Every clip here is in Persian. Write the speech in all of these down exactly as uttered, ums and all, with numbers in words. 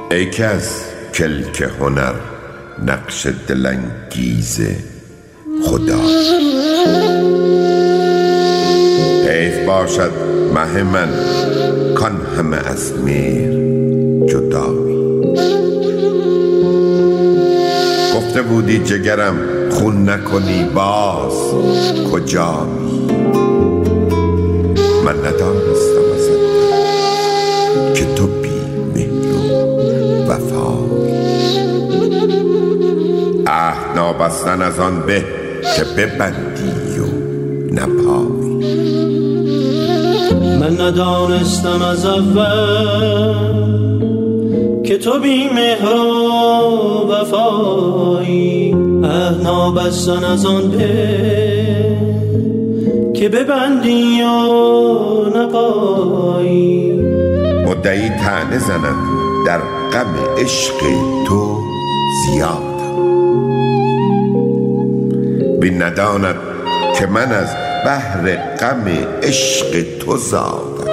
ای که از کلک هنر نقش دلانگیز خدا، حیف باشد مه من کان همه از مهر جدایی. گفته بودی جگرم خون نکنی، باز کجایی؟ من ندانستم ازت که تو بی مهر و وفایی. عهد نابستن از آن به که ببندی و نپایی. من ندانستم از اول که تو بی مهر و وفایی. عهد نابستن از آن به که ببندی و نپایی. مدعی طعنه زند در غم عشق تو زیاد، بین نداند که من از بحر غم عشق تو زادم.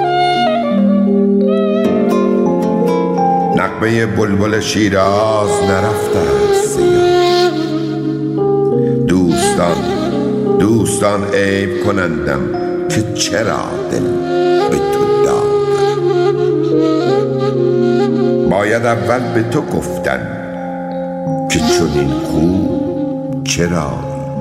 نغمه بلبل شیراز نرفته است زیاد، دوستان دوستان عیب کنندم که چرا دل به تو دادم. باید اول به تو گفتن که چنین خوب چرا.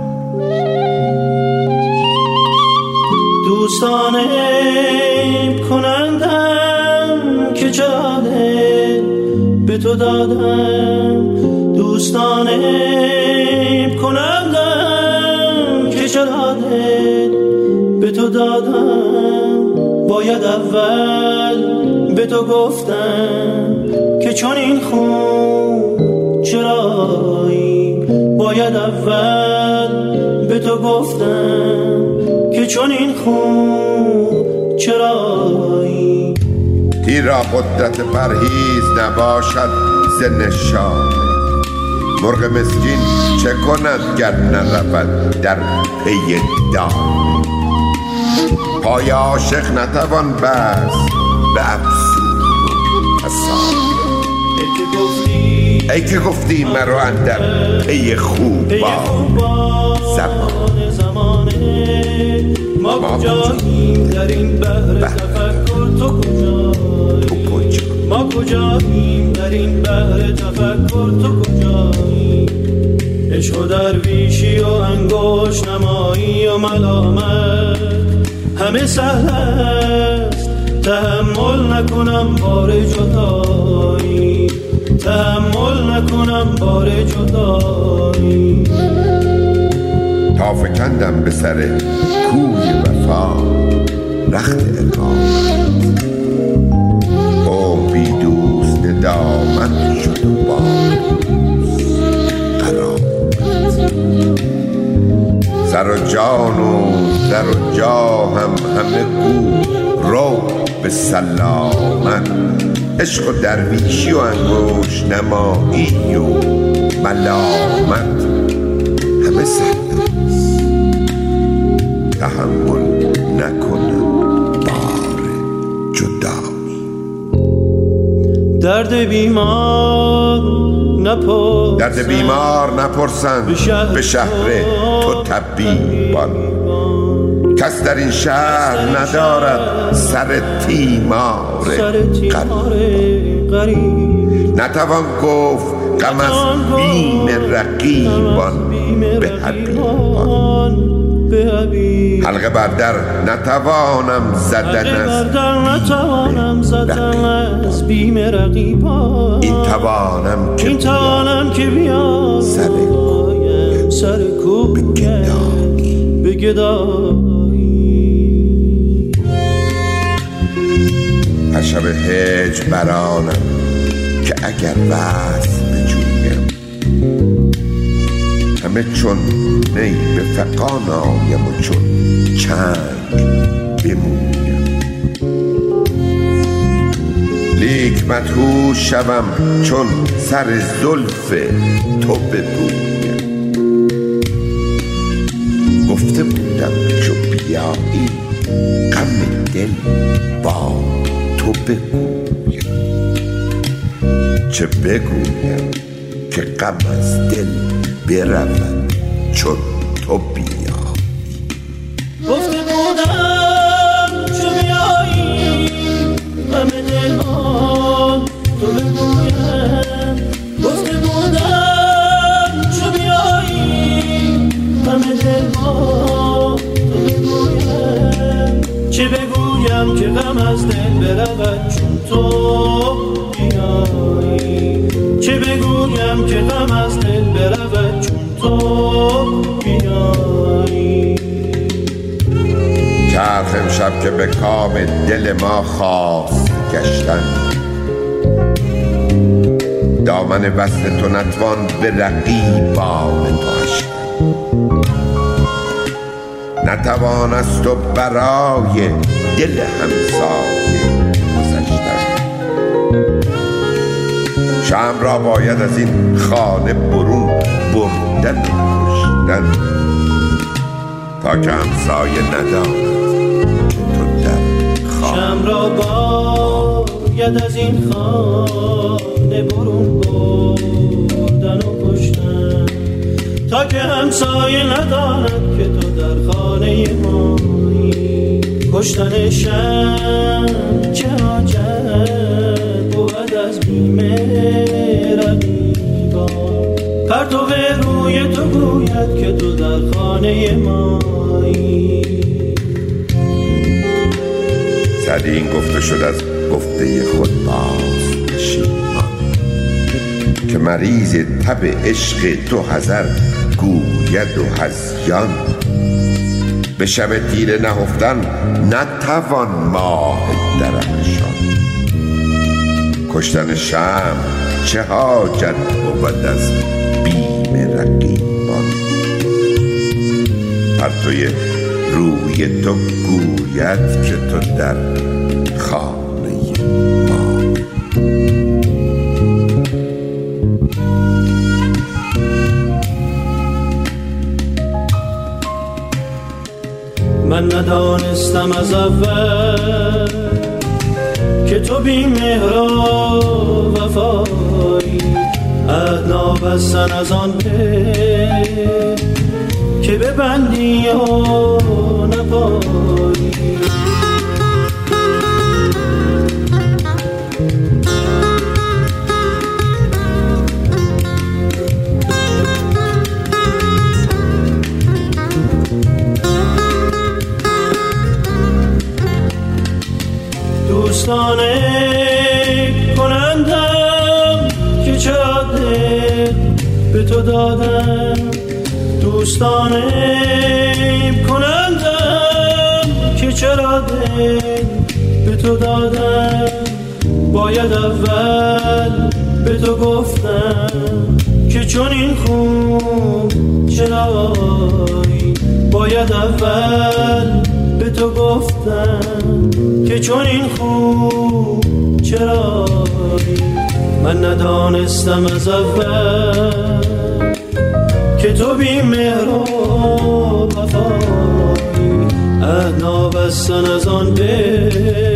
دوستان عیب کنندم که چرا دل به تو دادم. دوستان عیب کنندم که چرا دل به تو دادم. باید اول به تو گفتم که چون این خوب چرایی. باید اول به تو گفتم که چون این خوب چرایی. تیر را قدرت پرهیز نباشد ز نشانه، مرغ مسکین چه کند گر نرود در پی دانه. پای عاشق نتوان بست به افسون و فسانه. ای که گفتی مرو اندر پی خوبان زمانه. ما کجاییم در این بحر تفکر، تو کجایی؟ ما کجاییم در این بحر تفکر، تو کجایی؟ عشق و درویشی و انگشت نمایی و ملامت همه سهل است. تحمل نکنم بار جدایی، تحمل نکنم بار جدایی. تا فکندم به سر کوی وفا رخت اقامت، او بی دوست ندامت شد و با قرامت. سر و جان و در و جا هم همه گو رو به سلامت. عشق و درویشی و انگشت نمایی و ملامت همه سهل است. تحمل نکنم بار جدایی. درد بیمار نپرسن درد بیمار نپرسن به شهر تو طبیبان. کس در این شهر ندارد سر تیمار غریب. نتوان گفت غم از بیم رقیبان به حبیبان. حلقه بر در نتوانم زدن از بیم رقیبان. این توانم که توانم که بیام سر کوی به گدایی. هر شب هجر برانم که اگر وصل بجویم، همه چون نی به فغان آیم و چون چنگ بمویم. لیک مدهوش شوم چون سر زلف تو ببویم. گفته بودم چو بیایی غم دل با تو بگویم. چه بگویم که غم از دل برود چون تو بیایی. گفته بودم چو بیایی غم دلان تو بگویم. گفته بودم چو بیایی غم دلان تو بگویم. چه بگویم که غم از دل برود چون تو بیایی. چه بگویم که غم از دل برود چون تو بیایی. چرخ امشب که به کام دل ما خواست گشتن، دامن وصل تو نتوان به رقیبان تو هشتن. نتوان از تو برای دل همسایه گذشتن. شمع را باید از این خانه برون بردن و کشتن، تا که همسایه نداند که تو در خانه. شمع را باید از این خانه برون بردن و کشتن، تا که همسایه نداند که تو در خانه مایی. کشتن شمع چه حاجت بود از بیم رقیبان. پرتو روی تو گوید که تو در خانه مایی. سری این گفته شد از گفته خود باز پشیمان، که مریض تب عشق تو حذر گوید و هذیان. به شب تیره نهفتن نتوان ماه درخشان. کشتن شمع چه حاجت بود از بیم رقیبان. پرتوی روی تو گوید که تو در خانه ما. من ندانستم از اول که تو بی مهر و وفایی. عهد نابستن از آن به که ببندی یا نپایی. دوستانه کنندم که چرا دل به تو دادم. دوستانه کنندم که چرا دل به تو دادم. باید اول به تو گفتم که چون این خوب چرایی. باید اول به تو گفتم که چون این خوب چرایی. من ندانستم از اول که تو بی مهر و وفایی. عهد نابستن از آن به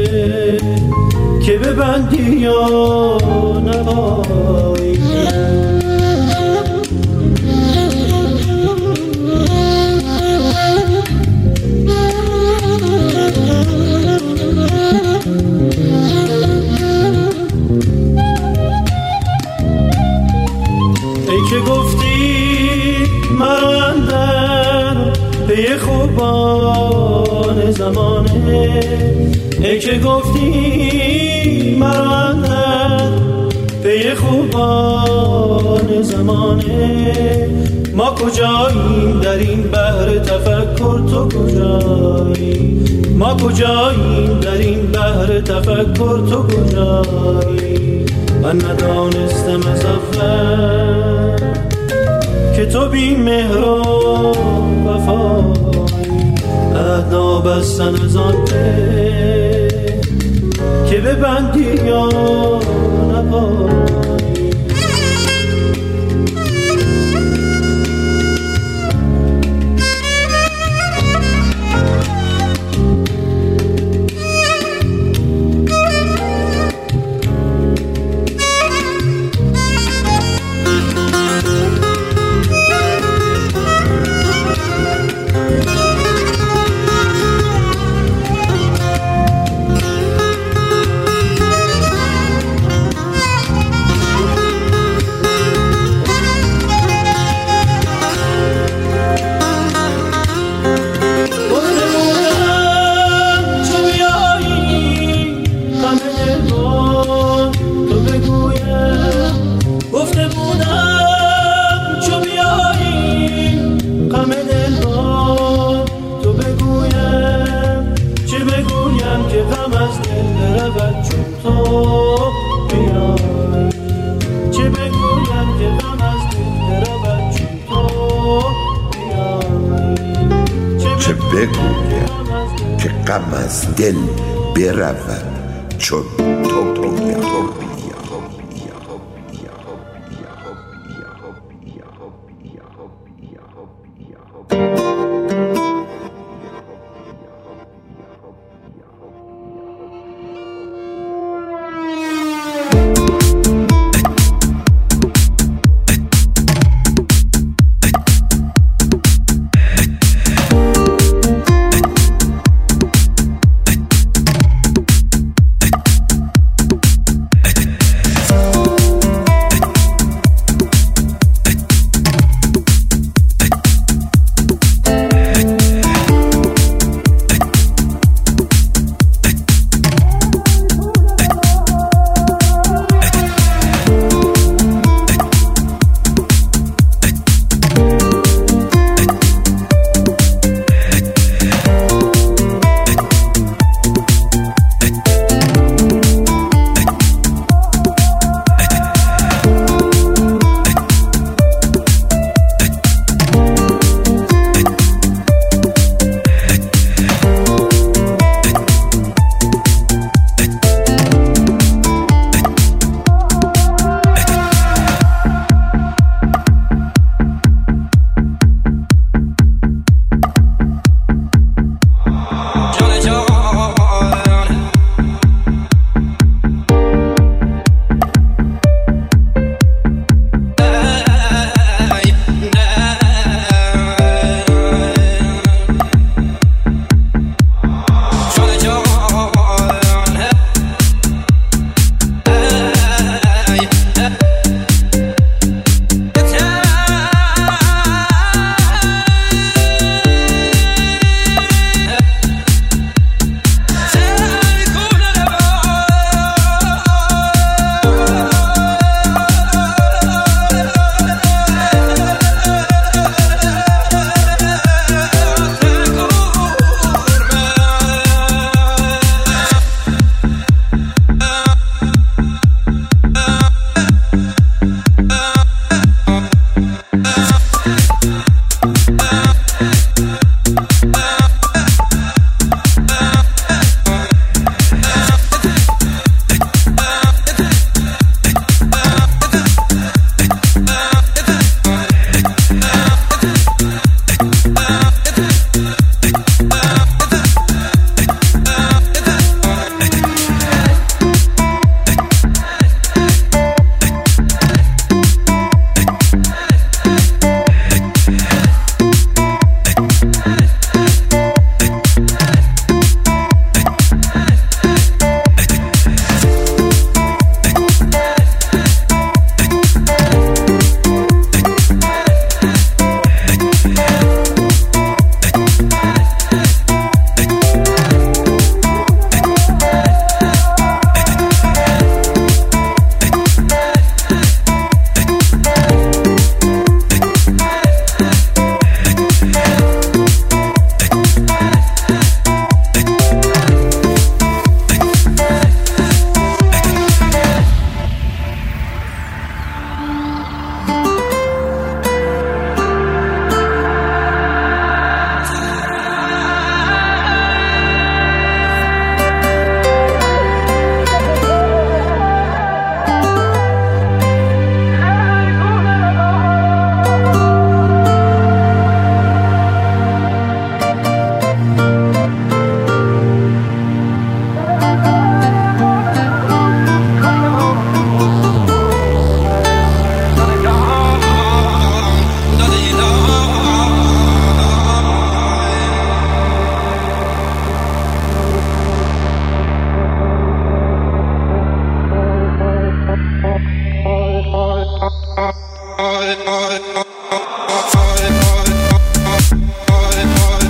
که ببندی یا نبایی. ای که گفتی مرا اندر پی خوبان زمانه. ای که گفتی مرا اندر پی خوبان زمانه. ما کجاییم در این بحر تفکر تو کجایی. ما کجاییم در این بحر تفکر تو کجایی. من ندانستم از اول که تو بی مهر و وفایی. عهد نابستن از آن به که ببندی یا نبایی. دل با تو بگویم، گفته بودم چو بیایی غم دل با تو بگویم، چه بگویم که غم از دل نرود چون تو بیایی، چه بگویم که غم از دل نرود چون تو بیایی، چه بگویم که غم از دل برود چون تو بیایی.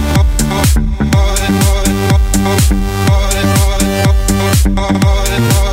Bye.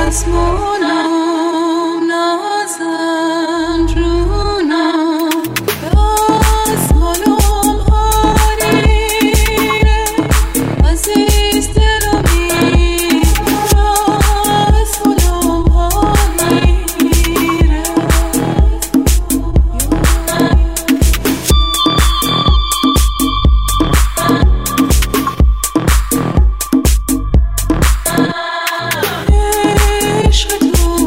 عشق تو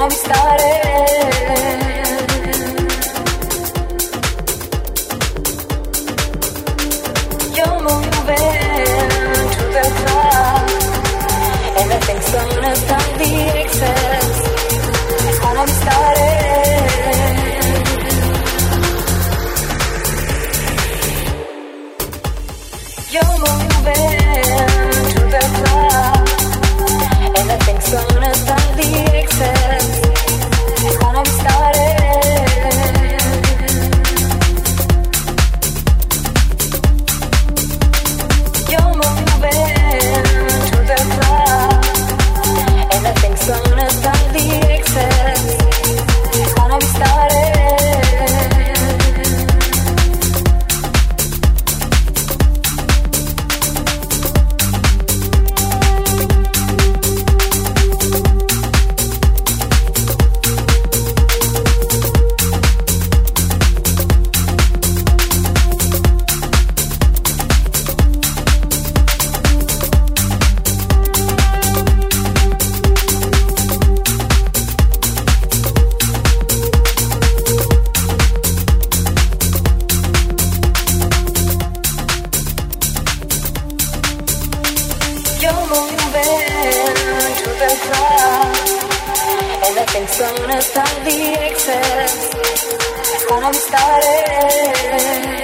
we started. You're moving to the clock, and nothing's gonna stop the excess. It's gonna be started. You're moving to the clock, and nothing's gonna stop the excess. It's gonna be started. You're moving to the clock, and nothing's gonna stop the excess. It's gonna be started. You're moving to the clock, and nothing's gonna stop the excess. It's gonna be started.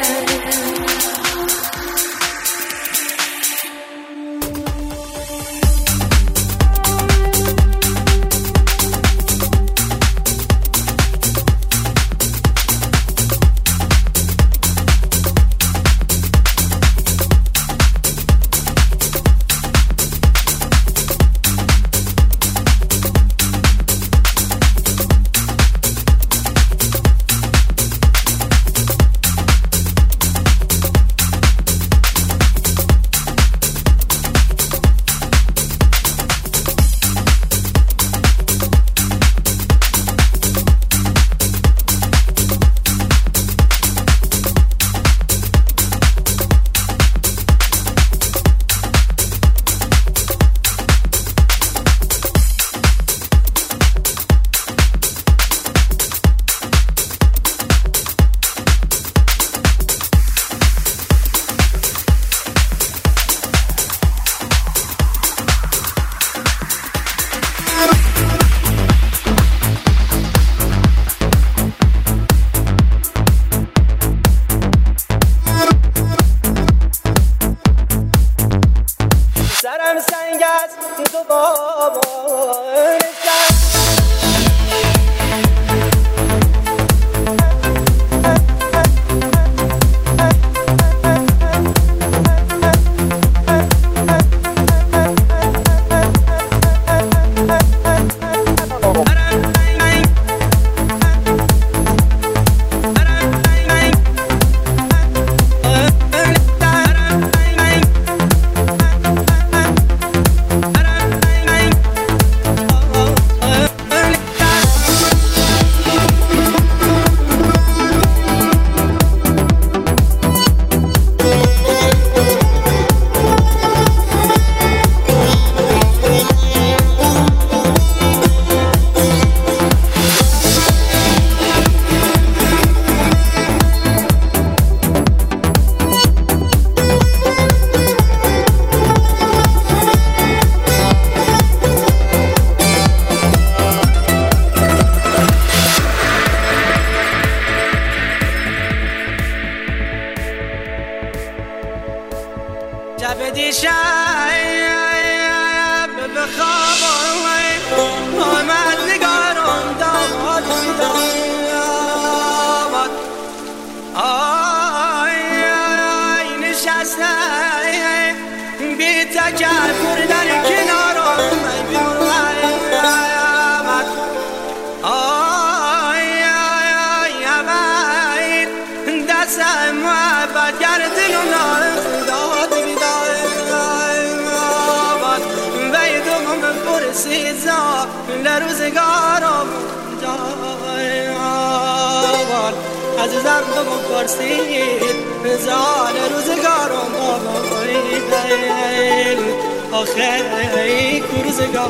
شب دیشب به خواب آمد نگارم داماد داماد آی آی نشسته بی تکبر در کنارم بیرون آمد آی آی آی آی دستم محبت گردن و داد سیزا لروزگارم جایوان عزیزم بگم پرسید زال روزگارم آقای دیل آخه کورزگار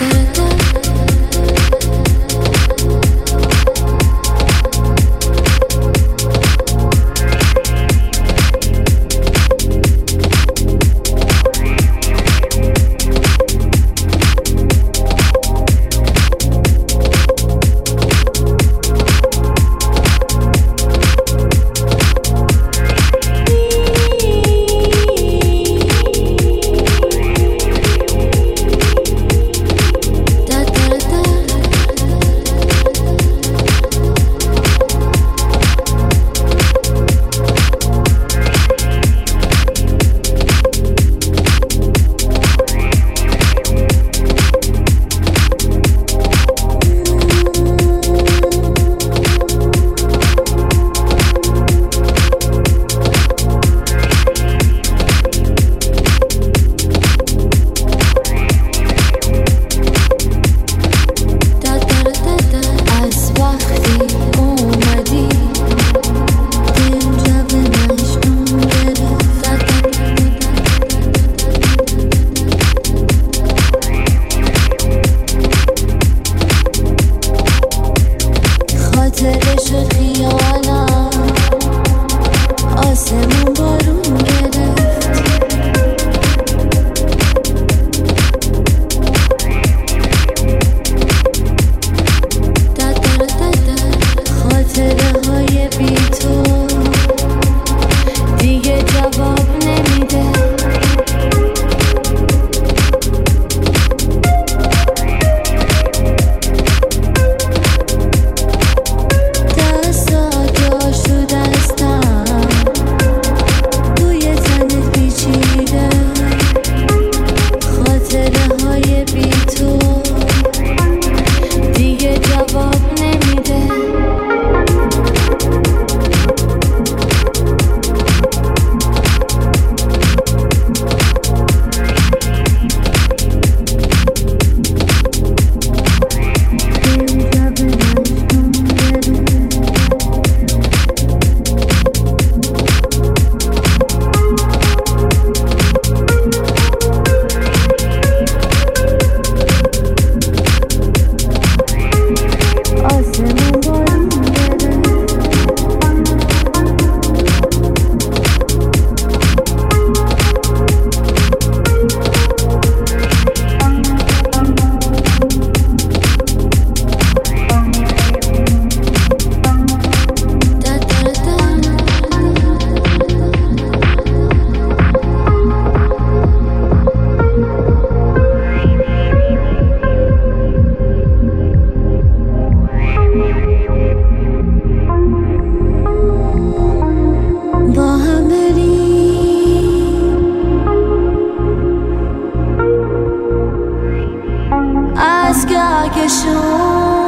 از گهگشون